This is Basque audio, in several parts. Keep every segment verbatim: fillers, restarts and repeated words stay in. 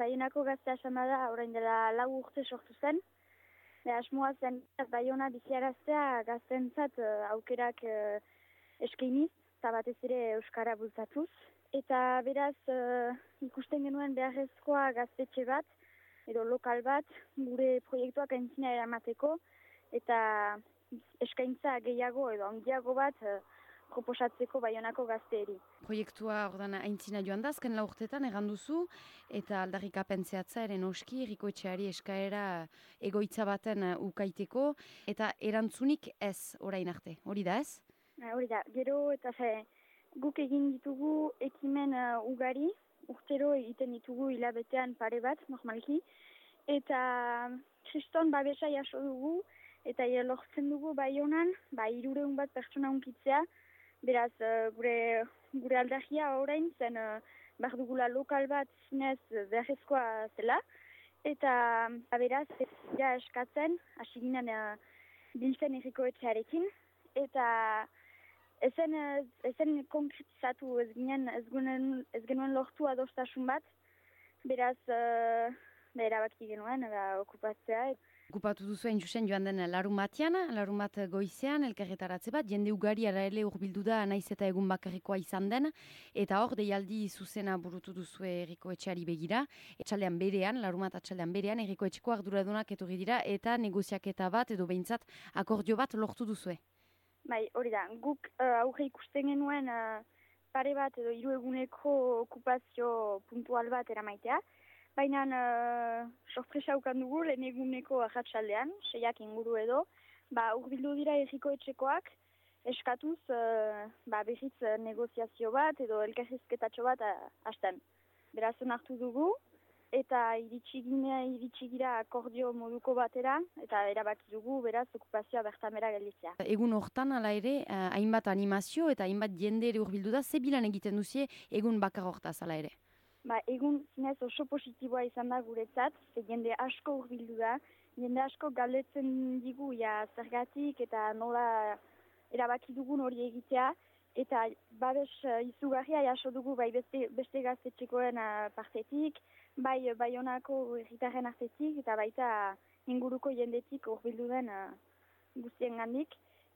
Baionako Gazte Asanblada orain dela lau urte sortu zen. Be, asmoa zen Baiona biziaraztea gaztentzat uh, aukerak uh, eskainiz, eta batez ere euskara bultzatuz. Eta beraz uh, ikusten genuen beharrezkoa gaztetxe bat, edo lokal bat, gure proiektuak aintzina eramateko, eta eskaintza gehiago edo handiago bat uh, proposatzeko Baionako gazteeri. Proiektua ordan aintzina joan da, azken lau urtetan egan duzu, eta aldarrikapen zehatza ere noski, Herrikoetxeari eskaera egoitza baten ukaiteko, eta erantzunik ez orain arte, hori da ez? Ha, hori da, gero eta ze, guk egin ditugu ekimen uh, ugari, urtero egiten ditugu hilabetean pare bat, normalki, eta kriston babesa jaso dugu, eta lortzen dugu Baionan, ba, hirureun bat pertsona unkitzea, beraz, uh, gure, gure aldagia orain zen, uh, behar dugula lokal bat zinez beharrezkoa zela, eta uh, beraz, ez dira eskatzen, hasi ginen uh, biltzen Herrikoetxearekin, eta ezen, ezen konkretizatu ez ginen, ez genuen, ez genuen lortu adostasun bat, beraz, uh, erabaki genuen, uh, okupatzea. Okupatu duzu hain zuzen joan den larun batean, larun bat goizean, elkarretaratze bat, jende ugari ara ere urbildu da naiz eta egun bakarrikoa izan den, eta hor, deialdi zuzena burutu duzu Herrikoetxeari begira, etxaldean berean, larun bat atxaldean berean, Herrikoetxeko arduradunak etorri dira, eta negoziaketa bat, edo behintzat, akordio bat lortu duzue. Bai, hori da, guk uh, aurre ikusten genuen uh, pare bat edo hiru eguneko okupazio puntual bat eramaitea, baina uh, sorpresa ukan dugu lehen eguneko arratsaldean, seiak inguru edo, ba, urbildu dira Herrikoetxekoak eskatuz uh, ba, berriz negoziazio bat edo elkarrizketatxo bat uh, hasten. Beraz onartu dugu, eta iritsi gira, iritsi gira akordio moduko batera, eta erabaki dugu beraz okupazioa bertan bera gelditzea. Egun hortan, ala ere, uh, hainbat animazio eta hainbat jende ere urbildu da, ze bilan egiten duzie egun bakar hortaz, ala ere? Ba, egun zinez oso positiboa izan da guretzat, ze jende asko urbildu da, jende asko galdetzen digu ja zergatik eta nola erabaki dugun hori egitea, eta babes uh, izugarria jaso dugu bai beste, beste gaztetxekoen uh, partetik, bai Baionako herritarren artetik, eta baita inguruko jendetik urbildu den uh, guztien gandik,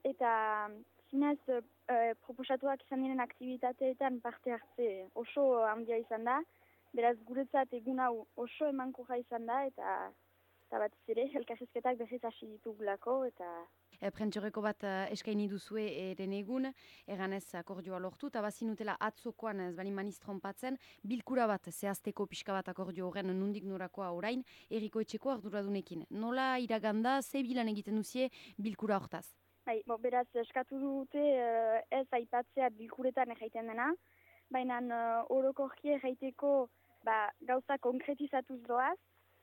eta zinez uh, proposatuak izan diren aktivitateetan parte hartze oso handia izan da, beraz guretzat egun hau oso emankorra izan da, eta, eta bat ere elkarrizketak berriz hasi ditugulako, eta E, Prentxoreko bat uh, eskaini duzue eren egun, eganez akordioa lortu, eta bazinutela atzokoan ez bali manistronpatzen, bilkura bat zehazteko pixka bat akordio horren nundik norakoa orain, Herrikoetxeko arduradunekin. Nola iraganda, ze bilan egiten duzie bilkura hortaz? Bai, bo, beraz, eskatu dute uh, ez aipatzea bilkuretan erraiten dena, baina uh, orokorki erraiteko ba, gauza konkretizatuz doaz,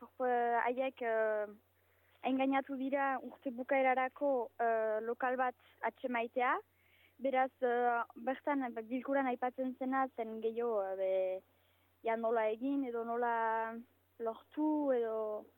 haiek uh, engainatu dira urte bukaerarako uh, lokal bat atxemaitea, beraz, uh, bertan bilkuran aipatzen zena zen gehiago uh, be, ja, nola egin edo nola lortu edo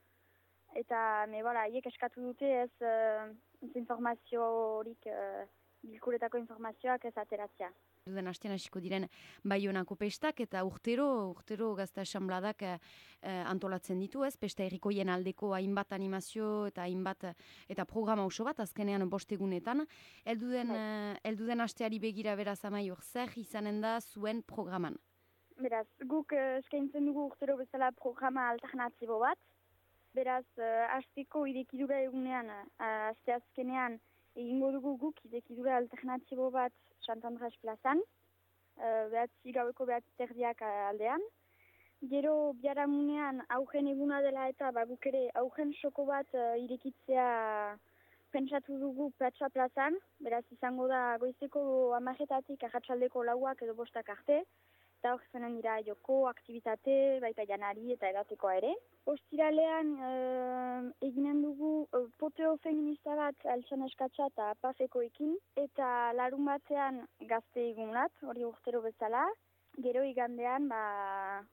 eta me bala, haiek eskatu dute ez uh, informazio horik uh, bilkuretako informazioak ez ateratzea. Duden hastean hasiko diren Baionako pestak eta urtero, urtero Gazte Asanbladak eh, antolatzen ditu ez, pesta herrikoien aldeko hainbat animazio eta hainbat eta programa oso bat azkenean bostegunetan. Elduden, eh, elduden hasteari begira beraz amaiur, zer izanen da zuen programan? Beraz, guk uh, eskaintzen dugu urtero bezala programa alternatibo bat, beraz, uh, hasteko idekidura egunean, uh, aste azkenean, egingo dugu guk idekidura alternatibo bat Sant Andres plazan, uh, behatzi gaueko behatzi terdiak aldean. Gero biharamunean augen eguna dela eta ba, guk ere augen soko bat uh, irekitzea pentsatu dugu Platxa plazan, beraz izango da goizeko amaretatik arratsaldeko lauak edo bostak arte, eta hor zenen dira joko, aktivitate, baita janari eta edatekoa ere. Ostiralean uh, eginen dugu uh, poteo feminista bat altxan eskatsa eta pafekoekin, eta larun batean gazte egunat, hori urtero bezala. Gero igandean, ba,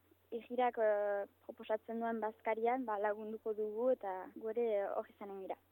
egirak uh, proposatzen duen bazkarian ba, lagunduko dugu eta gore hori zanen gira.